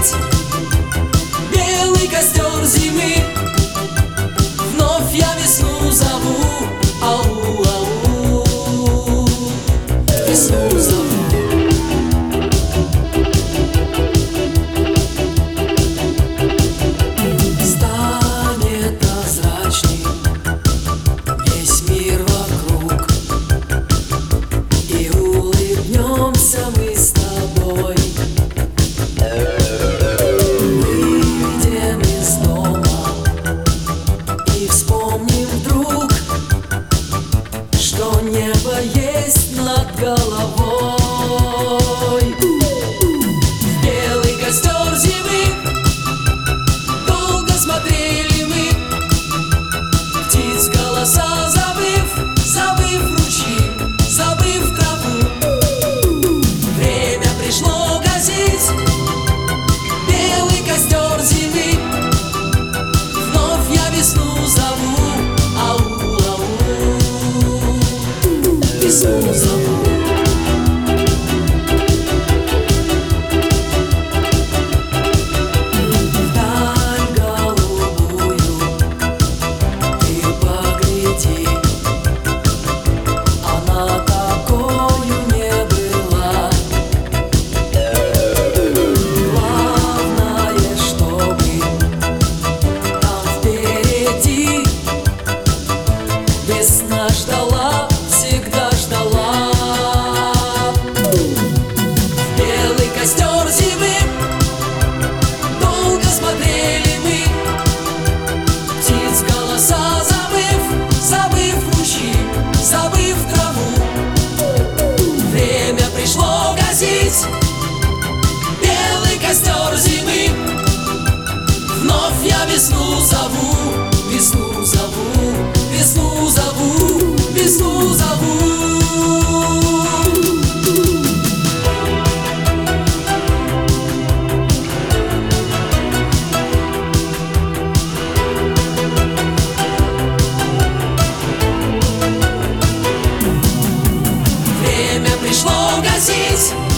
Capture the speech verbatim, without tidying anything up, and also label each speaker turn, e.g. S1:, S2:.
S1: гасить белый костер зимы. Вновь я весну зову, ау, ау, весну зову. Станет прозрачней весь мир вокруг, и улыбнемся мы с тобой. Выйдем из дома и вспомним вдруг, что небо есть над головой. Белый костер зимы долго смотрели мы, птиц голоса забыв, забыв ручьи, забыв траву. Время пришло гасить белый костер зимы. Вновь я весну зову, ау, ау, весну зову. Вдаль голубую ты погляди, она такою не была. Главное, чтобы там впереди весна ждала, всегда ждала. Белый костер зимы долго смотрели мы, птиц голоса забыв, забыв ручьи, забыв траву. Время пришло гасить белый костер зимы. Вновь я весну зову, весну зову, весну зову, весну зову. Время пришло гасить